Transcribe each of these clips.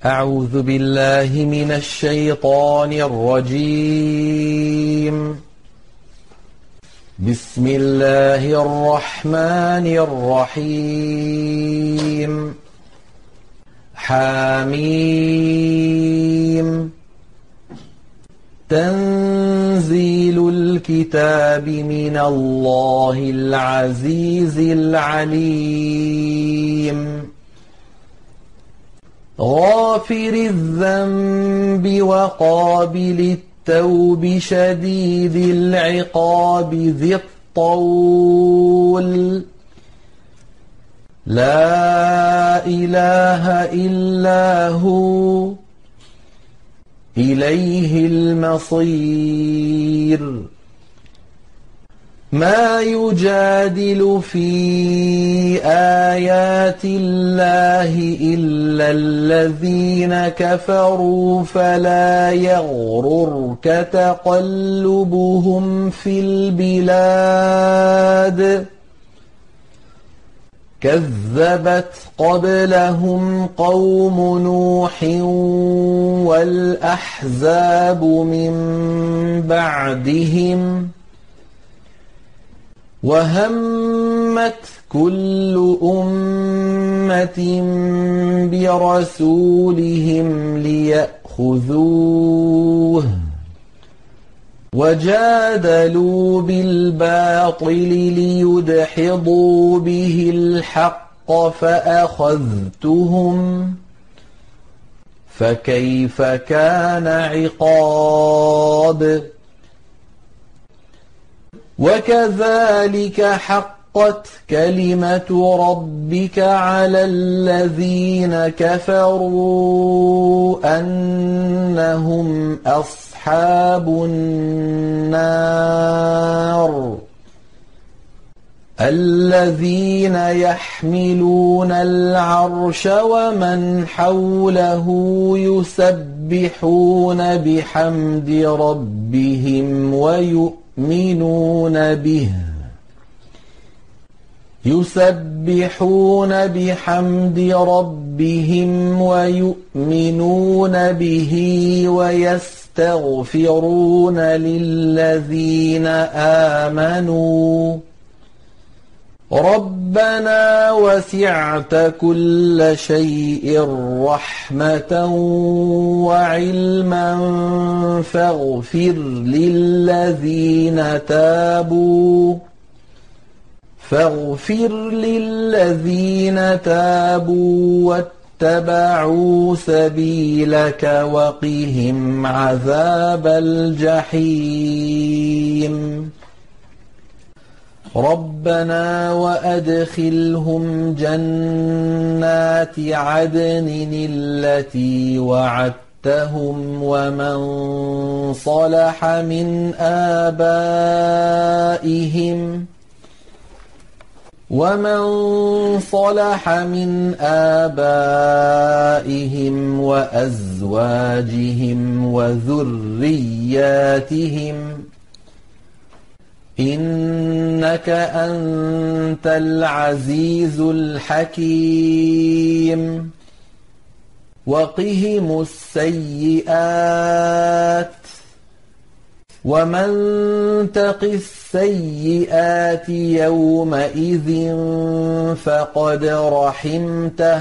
أعوذ بالله من الشيطان الرجيم. بسم الله الرحمن الرحيم. حميم. تنزيل الكتاب من الله العزيز العليم. غافر الذنب وقابل التوب شديد العقاب ذي الطول. لا إله إلا هو إليه المصير. ما يجادل في آيات الله إلا الذين كفروا فلا يغررك تقلبهم في البلاد. كذبت قبلهم قوم نوح والأحزاب من بعدهم وهمت كل أمة برسولهم ليأخذوه وجادلوا بالباطل ليدحضوا به الحق فأخذتهم فكيف كان عقاب. وكذلك حقت كلمة ربك على الذين كفروا أنهم أصحاب النار. الذين يحملون العرش ومن حوله يسبحون بحمد ربهم يسبحون بحمد ربهم ويؤمنون به ويستغفرون للذين آمنوا ربنا وسعت كل شيء رحمة وعلما فاغفر للذين تابوا واتبعوا سبيلك وقهم عذاب الجحيم. ربنا وأدخلهم جنات عدن التي وعدتهم ومن صلح من آبائهم وأزواجهم وذرياتهم إنك أنت العزيز الحكيم. وقهم السيئات ومن تق السيئات يومئذ فقد رحمته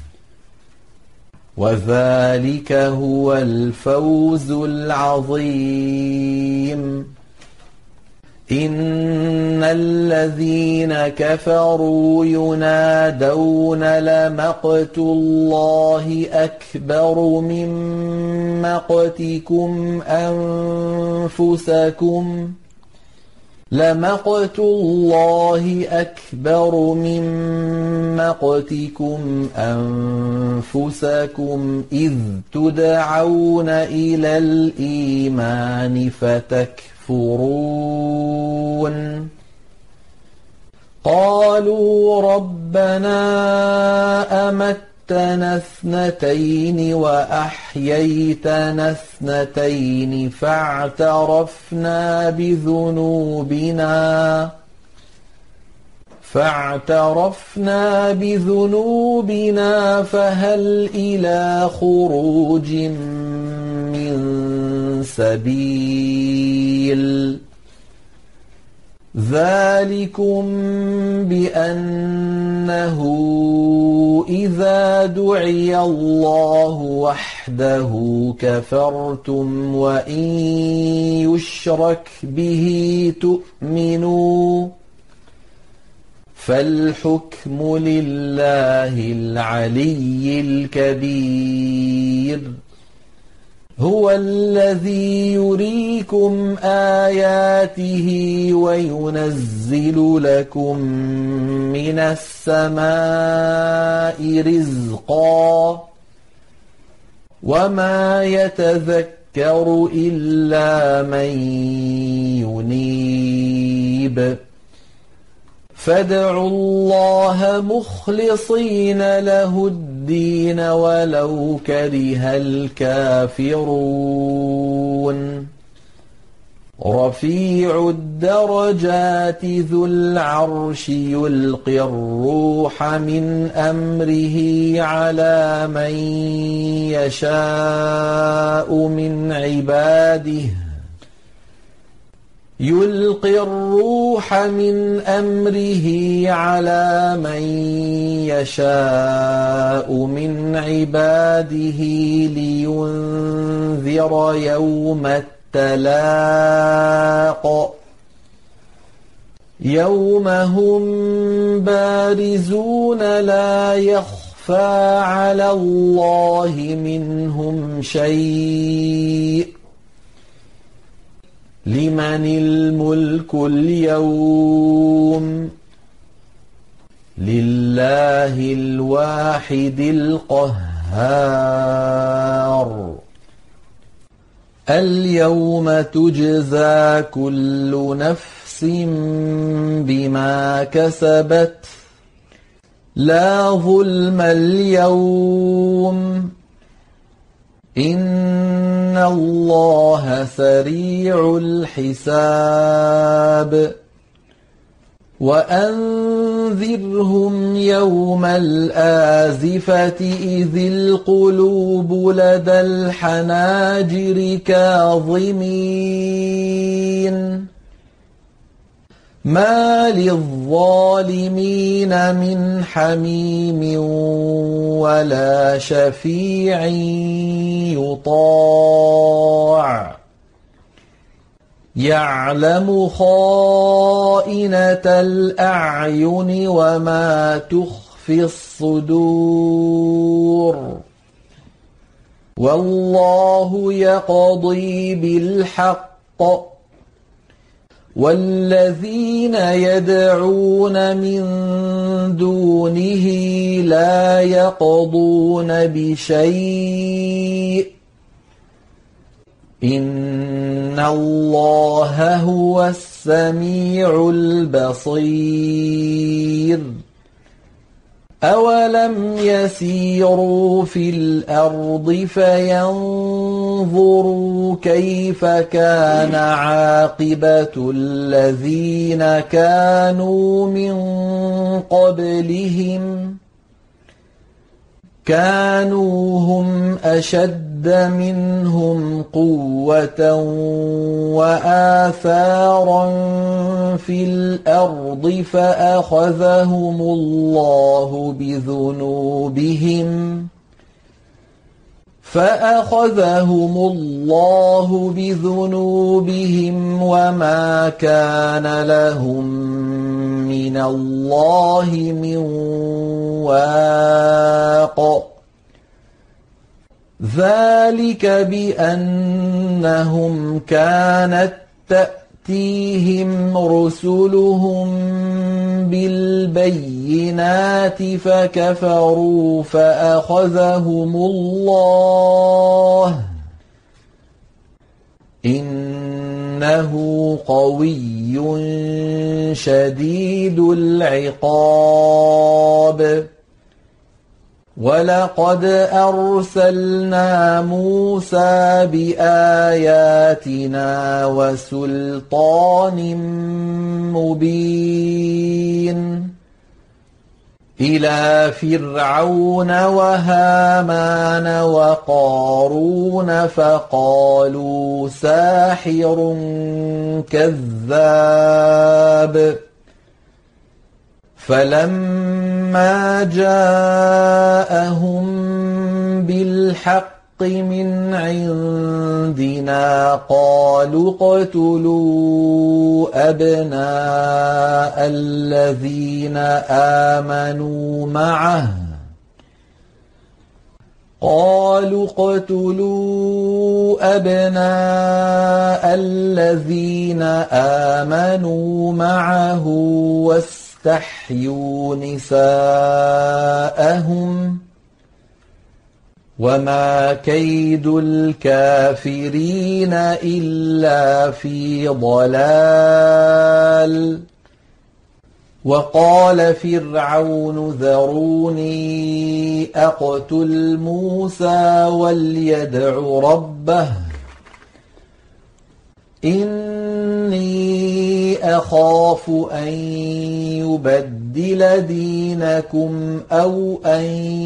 وذلك هو الفوز العظيم. إن الذين كفروا ينادون لمقت الله أكبر من مقتكم أنفسكم إذ تدعون إلى الإيمان فتكفرون. قالوا ربنا أمتنا اثنتين وأحييتنا اثنتين فاعترفنا فاعترفنا بذنوبنا فهل إلى خروج من سبيل ذلكم بأنه إذا دعي الله وحده كفرتم وإن يشرك به تؤمنوا فالحكم لله العلي الكبير هو الذي يريكم آياته وينزل لكم من السماء رزقا وما يتذكر إلا من ينيب فادعوا الله مخلصين له الدين ولو كره الكافرون رفيع الدرجات ذو العرش يلقي الروح من أمره على من يشاء من عباده يلقي الروح من أمره على من يشاء من عباده لينذر يوم التلاق يوم هم بارزون لا يخفى على الله منهم شيء لمن الملك اليوم لله الواحد القهار اليوم تجزى كل نفس بما كسبت لا ظلم اليوم إن الله سريع الحساب وأنذرهم يوم الآزفة إذ القلوب لدى الحناجر كاظمين ما للظالمين من حميم ولا شفيع يطاع يعلم خائنة الأعين وما تخفي الصدور والله يقضي بالحق والذين يدعون من دونه لا يقضون بشيء إن الله هو السميع البصير أولم يسيروا في الأرض فينظروا كيف كان عاقبة الذين كانوا من قبلهم كانوا هم أشد منهم قوة وآثارا في الأرض فأخذهم الله بذنوبهم وما كان لهم من الله من واق ذلك بأنهم كانت تأتيهم رسلهم بالبينات فكفروا فأخذهم الله إنه قوي شديد العقاب ولقد أرسلنا موسى بآياتنا وسلطان مبين إلى فرعون وهامان وقارون فقالوا ساحر كذاب فلما جاءهم بالحق من عندنا قالوا اقتلوا أبناء الذين آمنوا معه واستحيوا نساءهم وما كيد الكافرين إلا في ضلال وقال فرعون ذروني أقتل موسى وليدع ربه إني أخاف أن يبدل دينكم أو أن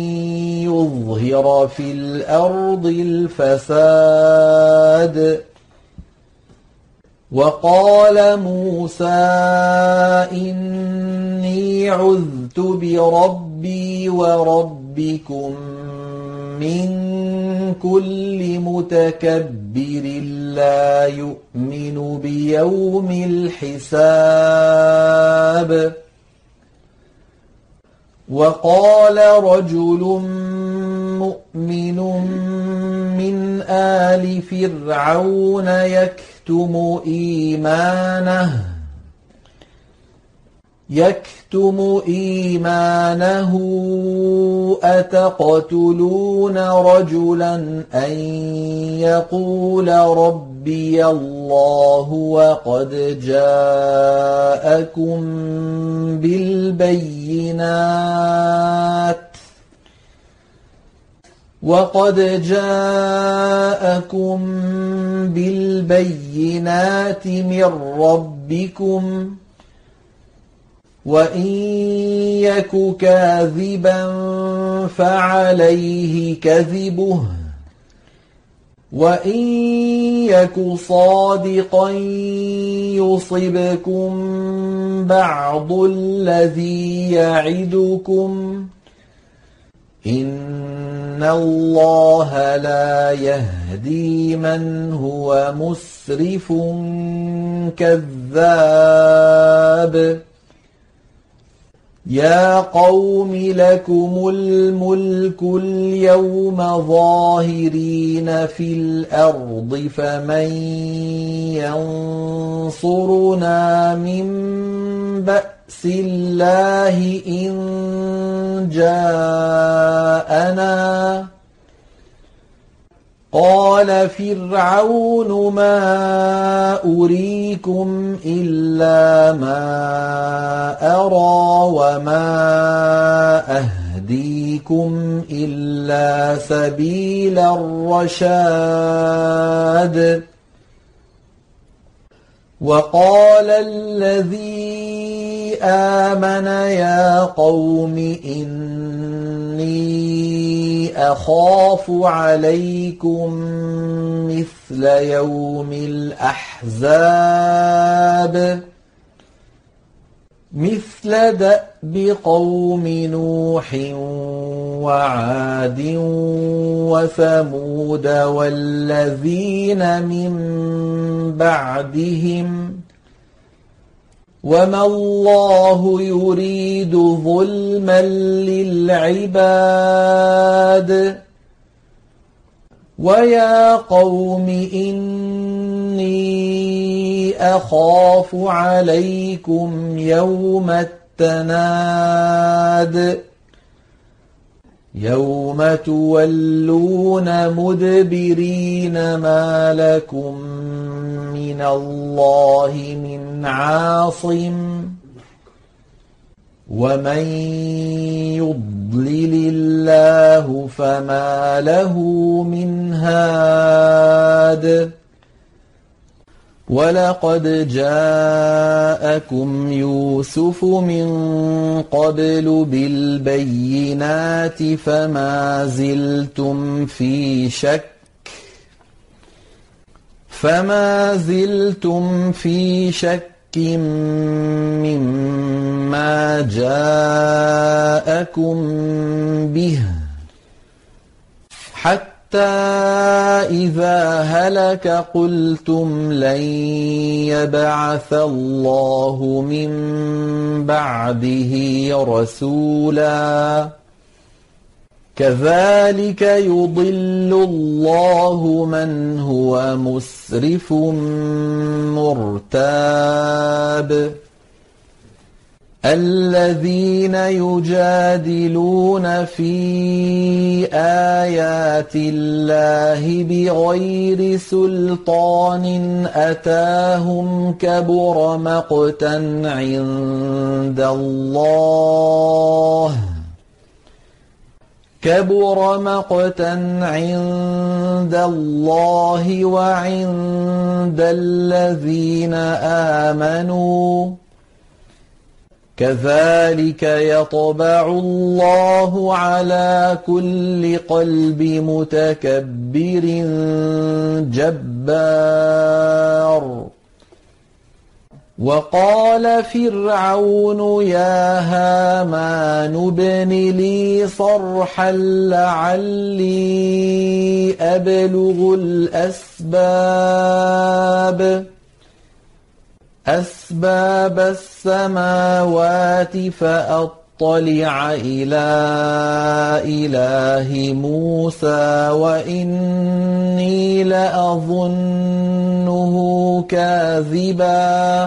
يظهر في الأرض الفساد وقال موسى إني عذت بربي وربكم من كل متكبر لا يؤمن بيوم الحساب وقال رجل مؤمن من آل فرعون يكتم إيمانه أتقتلون رجلا أن يقول ربي الله وقد جاءكم بالبينات من ربكم وإن يك كاذبا فعليه كذبه وإن يك صادقا يصبكم بعض الذي يعدكم إن الله لا يهدي من هو مسرف كذاب يا قوم لكم الملك اليوم ظاهرين في الأرض فمن ينصرنا من بأس الله إن جاءنا قال فرعون ما أريكم إلا ما أرى وما أهديكم إلا سبيل الرشاد وقال الذي آمن يا قوم إني أخاف عليكم مثل يوم الأحزاب مثل دأب قوم نوح وعاد وثمود والذين من بعدهم وما الله يريد ظلما للعباد ويا قوم إني أخاف عليكم يوم التناد يوم تولون مدبرين ما لكم من الله من عاصم ومن يضلل الله فما له من هاد وَلَقَدْ جَاءَكُمْ يُوسُفُ مِن قَبْلُ بِالْبَيِّنَاتِ فَمَا زِلْتُمْ فِي شَكٍّ مِّمَّا جَاءَكُم بِهِ حَتَّى إِذَا هَلَكَ قُلْتُمْ لَن يَبْعَثَ اللَّهُ مِن بَعْدِهِ رَسُولًا كَذَلِكَ يُضِلُّ اللَّهُ مَنْ هُوَ مُسْرِفٌ مُرْتَابٌ الَّذِينَ يُجَادِلُونَ فِي آيَاتِ اللَّهِ بِغَيْرِ سُلْطَانٍ أَتَاهُمْ كَبُرَ مَقْتًا عِندَ اللَّهِ وَعِندَ الَّذِينَ آمَنُوا كَذَلِكَ يَطْبَعُ اللَّهُ عَلَى كُلِّ قَلْبِ مُتَكَبِّرٍ جَبَّارٍ وَقَالَ فِرْعَوْنُ يَا هَامَانُ ابْنِ لِي صَرْحًا لَّعَلِّي أَبْلُغُ أَسْبَابَ السَّمَاوَاتِ فَأَطَّلِعَ إِلَىٰ إِلَٰهِ مُوسَىٰ وَإِنِّي لَأَظُنُّهُ كَاذِبًا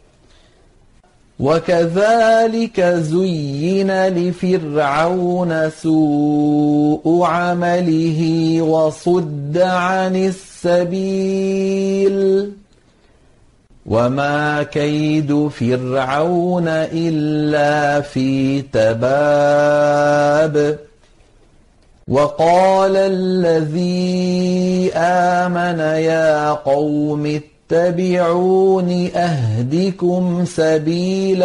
وَكَذَٰلِكَ زُيِّنَ لِفِرْعَوْنَ سُوءُ عَمَلِهِ وَصُدَّ عَنِ السَّبِيلِ وَمَا كَيْدُ فِرْعَوْنَ إِلَّا فِي تَبَابٍ وَقَالَ الَّذِي آمَنَ يَا قَوْمِ اتَّبِعُونِ أَهْدِكُمْ سَبِيلَ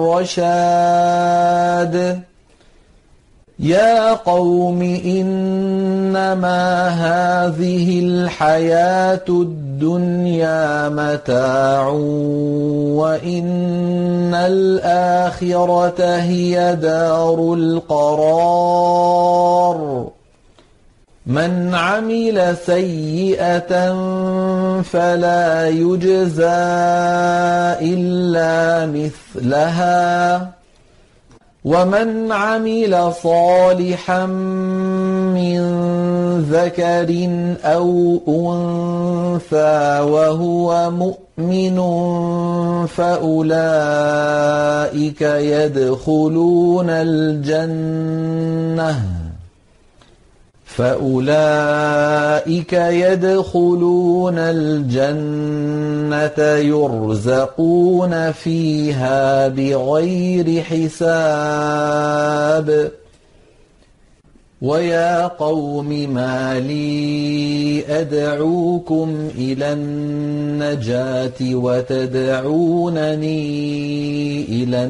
الرَّشَادِ يَا قَوْمِ إِنَّمَا هَٰذِهِ الْحَيَاةُ الدُّنْيَا مَتَاعٌ وَإِنَّ الْآخِرَةَ هِيَ دَارُ الْقَرَارِ مَنْ عَمِلَ سَيِّئَةً فَلَا يُجْزَىٰ إِلَّا مِثْلَهَا وَمَنْ عَمِلَ صَالِحًا مِّن ذَكَرٍ أَوْ أُنثَىٰ وَهُوَ مُؤْمِنٌ فَأُولَٰئِكَ يَدْخُلُونَ الْجَنَّةَ يُرْزَقُونَ فِيهَا بِغَيْرِ حِسَابٍ وَيَا قَوْمِ مَا لِي أَدْعُوكُمْ إِلَى النَّجَاةِ وَتَدْعُونَنِي إِلَى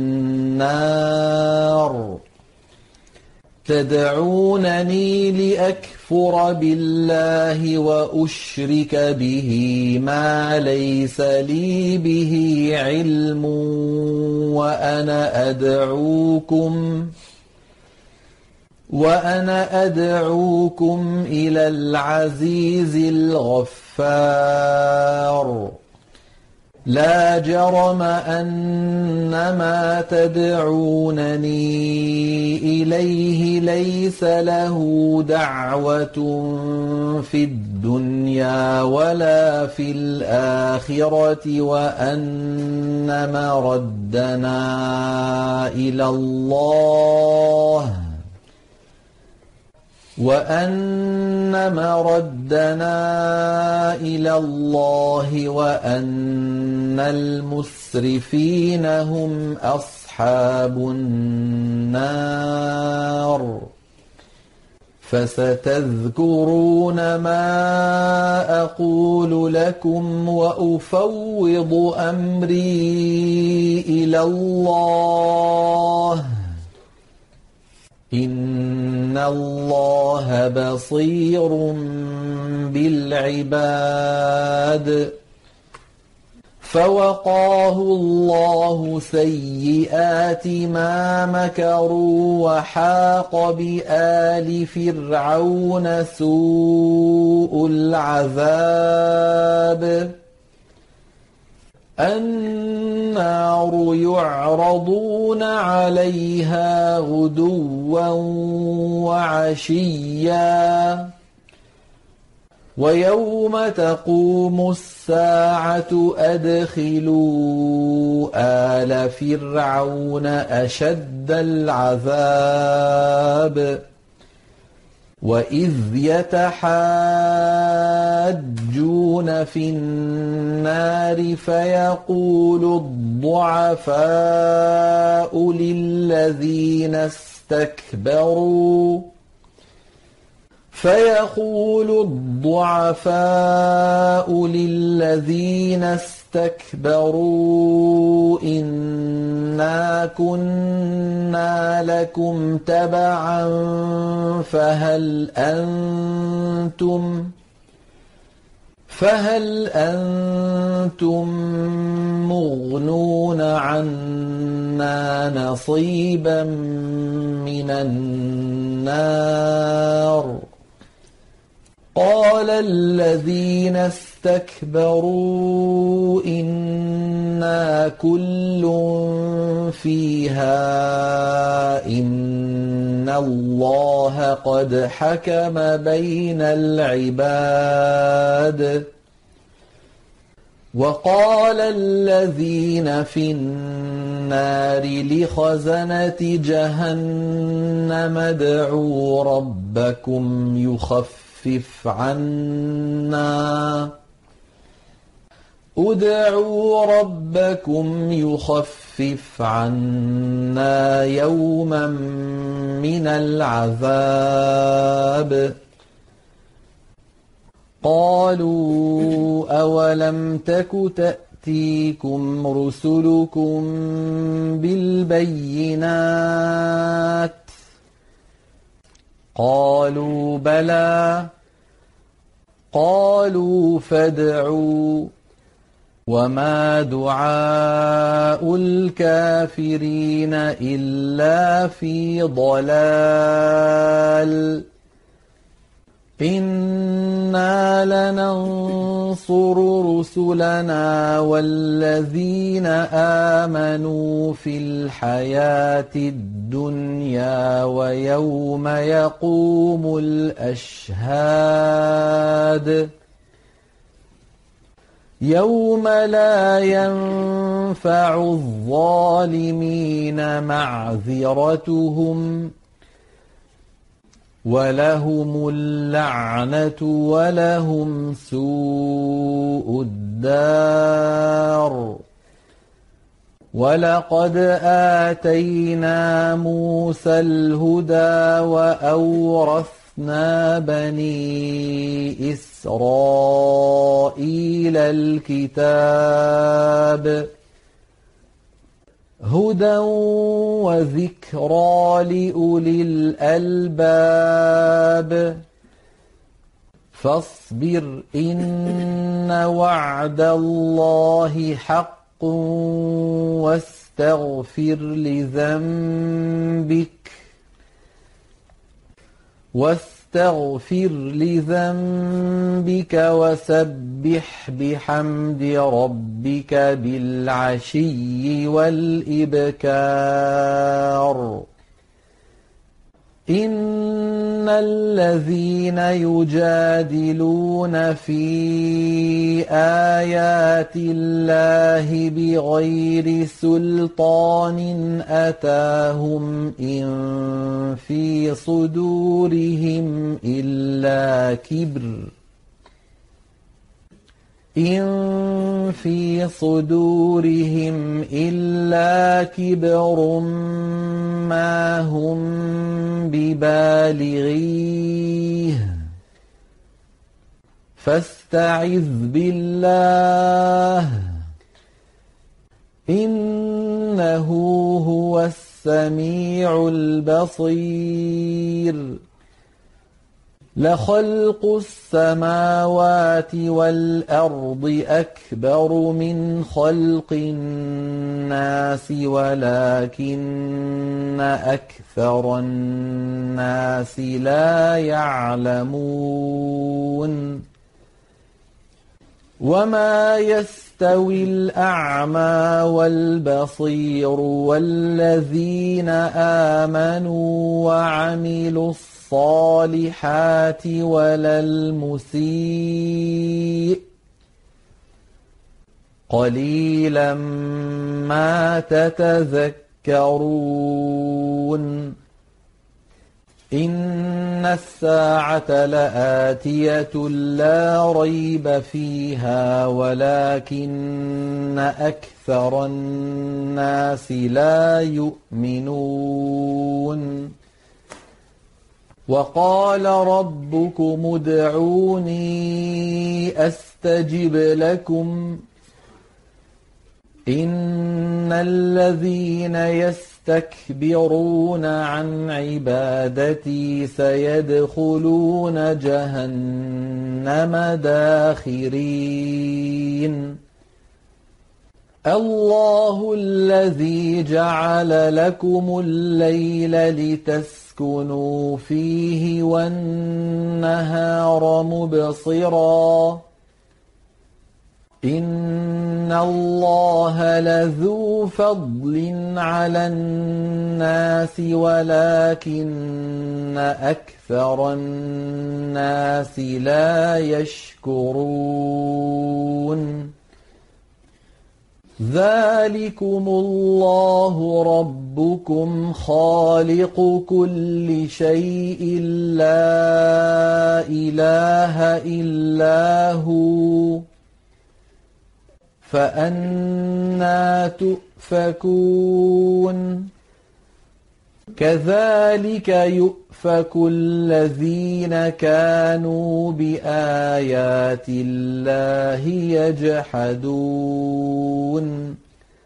النَّارِ تدعونني لأكفر بالله وأشرك به ما ليس لي به علم وأنا أدعوكم إلى العزيز الغفار لا جرم أن ما تدعونني إليه ليس له دعوة في الدنيا ولا في الآخرة وأن مردنا إلى الله وأن المسرفين هم أصحاب النار فستذكرون ما أقول لكم وأفوض أمري إلى الله إن الله بصير بالعباد. فوقاه الله سيئات ما مكروا وحاق بآل فرعون سوء العذاب. النار يعرضون عليها غدوا وعشيا ويوم تقوم الساعة أدخلوا آل فرعون أشد العذاب. وإذ يتحاجون في النار فيقول الضعفاء للذين استكبروا إنا كنا لكم تبعا فهل أنتم مغنون عنا نصيبا من النار. قال الذين استكبروا إنا كل فيها إن الله قد حكم بين العباد. وقال الذين في النار لخزنة جهنم ادعوا ربكم يخفف عنا يوما من العذاب. قالوا أولم تك تأتيكم رسلكم بالبينات قالوا بلى. قالوا فادعوا وما دعاء الكافرين إلا في ضلال. إنا لننصر رسلنا والذين آمنوا في الحياة الدنيا ويوم يقوم الأشهاد يوم لا ينفع الظالمين معذرتهم ولهم اللعنة ولهم سوء الدار. ولقد آتينا موسى الهدى وأورثنا بني إسرائيل الكتاب هدى وذكرى لأولي الألباب. فاصبر إن وعد الله حق واستغفر لذنبك وسبح بحمد ربك بالعشي والإبكار. إن الذين يجادلون في آيات الله بغير سلطان أتاهم إن في صدورهم إلا كبر إن في صدورهم إلا كبر ما هم ببالغيه فاستعذ بالله إنه هو السميع البصير لخلق السماوات والأرض أكبر من خلق الناس ولكن أكثر الناس لا يعلمون وما يستوي الأعمى والبصير والذين آمنوا وعملوا الصالحات ولا المسيء قليلا ما تتذكرون إن الساعة لآتية لا ريب فيها ولكن أكثر الناس لا يؤمنون وقال ربكم ادعوني أستجب لكم إن الذين يستكبرون عن عبادتي سيدخلون جهنم داخرين الله الذي جعل لكم الليل لتسكنوا فيه والنهار مبصرا إن الله لذو فضل على الناس ولكن أكثر الناس لا يشكرون ذلكم الله ربكم خالق كل شيء لا إله إلا هو فأنى تؤفكون كذلك يؤفك الذين كانوا بآيات الله يجحدون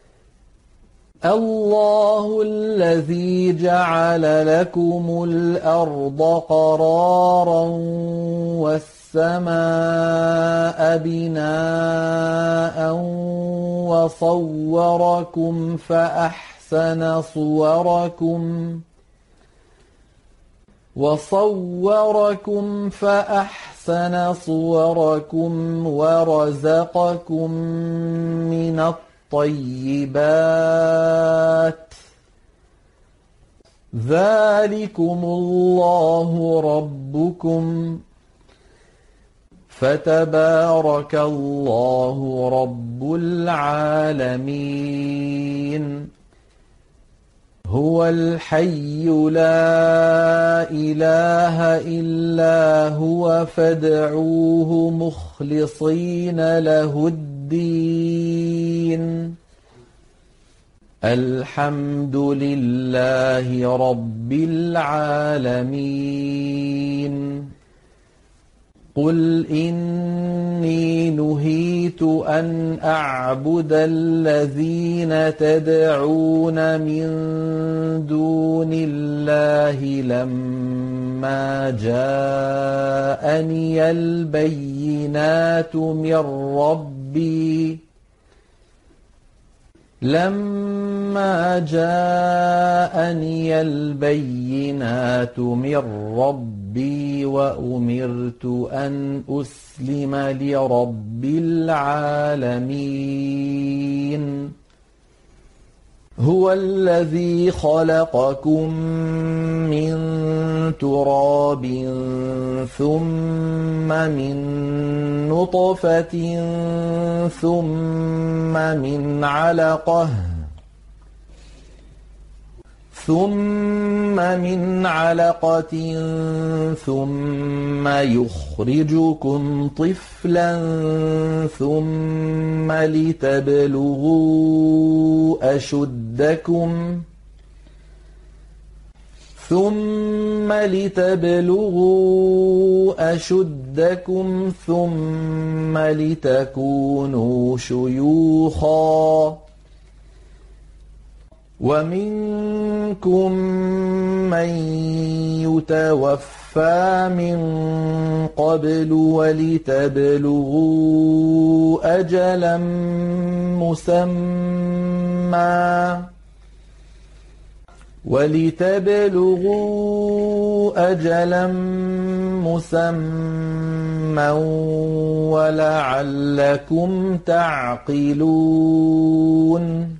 الله الذي جعل لكم الأرض قرارا والسماء بناء وصوركم فأحسن صوركم ورزقكم من الطيبات ذلكم الله ربكم فتبارك الله رب العالمين هو الحي لا إله إلا هو فادعوه مخلصين له الدين الحمد لله رب العالمين قل إني نهيت أن أعبد الذين تدعون من دون الله لما جاءني البينات من ربي وأمرت أن أسلم لرب العالمين هو الذي خلقكم من تراب ثم من نطفة ثم من علقة ثم من علقة ثم يخرجكم طفلا ثم لتبلغوا أشدكم ثم لتكونوا شيوخا ومنكم من يتوفى من قبل ولتبلغوا أجلا مسمى ولعلكم تعقلون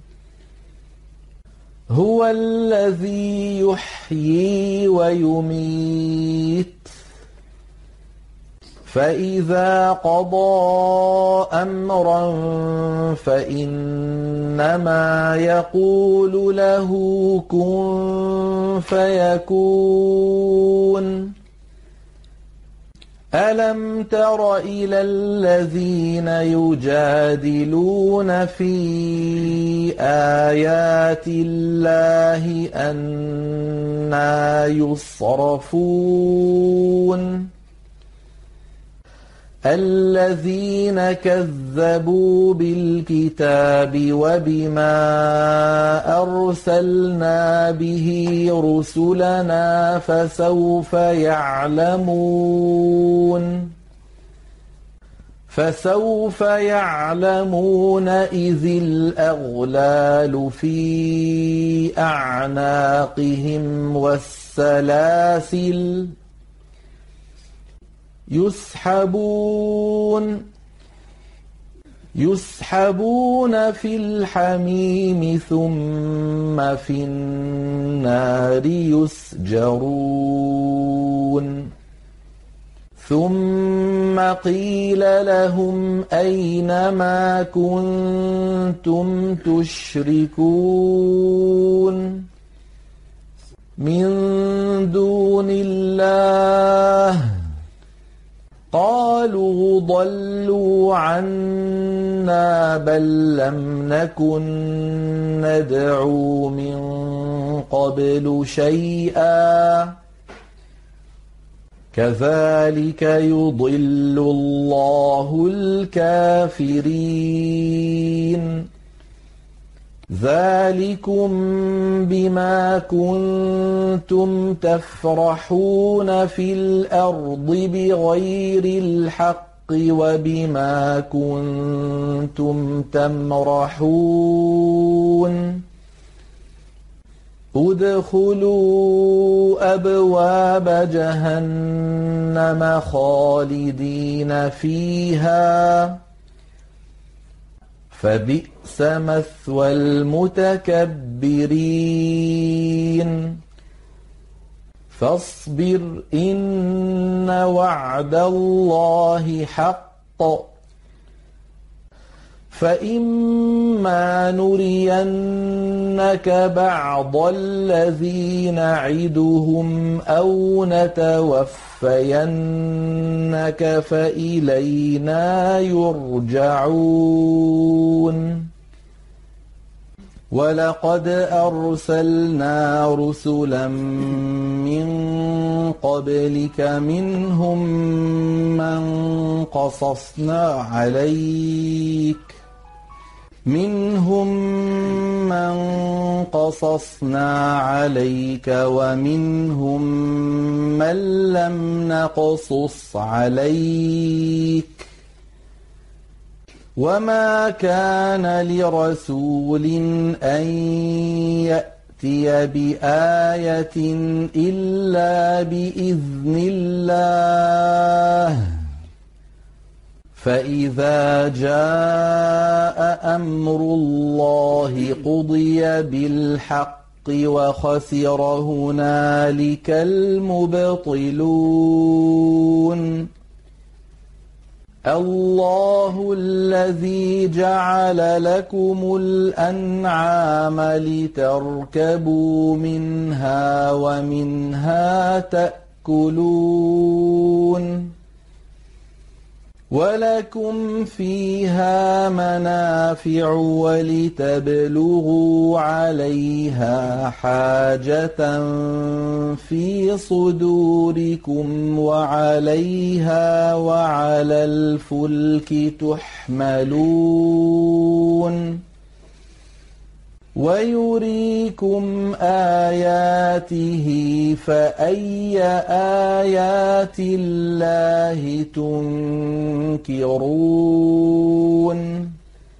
هو الذي يحيي ويميت فإذا قضى أمرا فإنما يقول له كن فيكون ألم تر إلى الذين يجادلون في آيات الله أنى يصرفون الذين كذبوا بالكتاب وبما أرسلنا به رسلنا فسوف يعلمون إذ الأغلال في أعناقهم والسلاسل يسحبون في الحميم ثم في النار يسجرون ثم قيل لهم أين ما كنتم تشركون من دون الله قالوا ضلوا عنا بل لم نكن ندعو من قبل شيئا كذلك يضل الله الكافرين ذلكم بما كنتم تفرحون في الأرض بغير الحق وبما كنتم تمرحون ادخلوا أبواب جهنم خالدين فيها فبئس مثوى المتكبرين فاصبر إن وعد الله حق فإما نرينك بعض الذي نعدهم أو نتوفينك فإلينا يرجعون ولقد أرسلنا رسلا من قبلك منهم من قصصنا عليك ومنهم من لم نقصص عليك وما كان لرسول أن يأتي بآية إلا بإذن الله فإذا جاء أمر الله قضي بالحق وخسر هنالك المبطلون الله الذي جعل لكم الأنعام لتركبوا منها ومنها تأكلون ولكم فيها منافع ولتبلغوا عليها حاجة في صدوركم وعليها وعلى الفلك تحملون ويريكم آياته فأي آيات الله تنكرون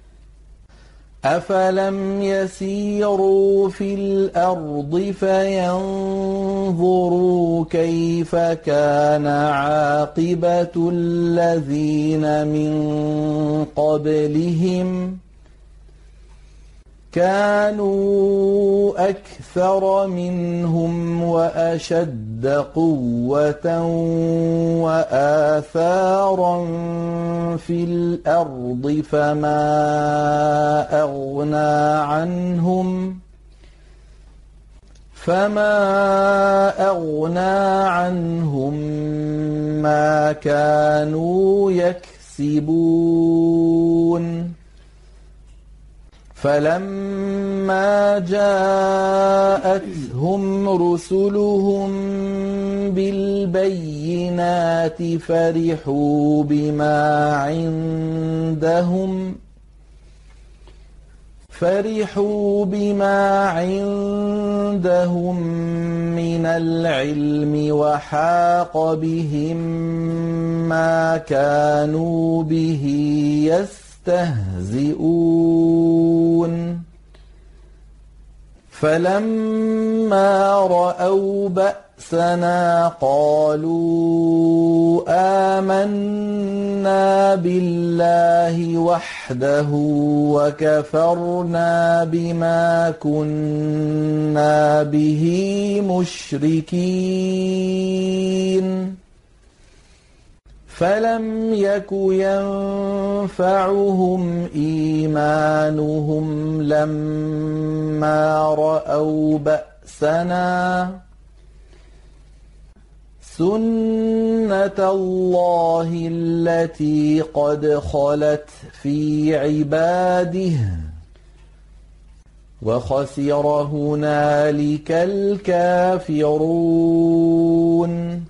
أفلم يسيروا في الأرض فينظروا كيف كان عاقبة الذين من قبلهم كانوا أكثر منهم وأشد قوة وآثارا في الأرض فما أغنى عنهم ما كانوا يكسبون فلما جاءتهم رسلهم بالبينات فرحوا بما عندهم من العلم وحاق بهم ما كانوا به يستهزئون فلما رأوا بأسنا قالوا آمنا بالله وحده وكفرنا بما كنا به مشركين فلم يك ينفعهم إيمانهم لما رأوا بأسنا سنة الله التي قد خلت في عباده وخسر هنالك الكافرون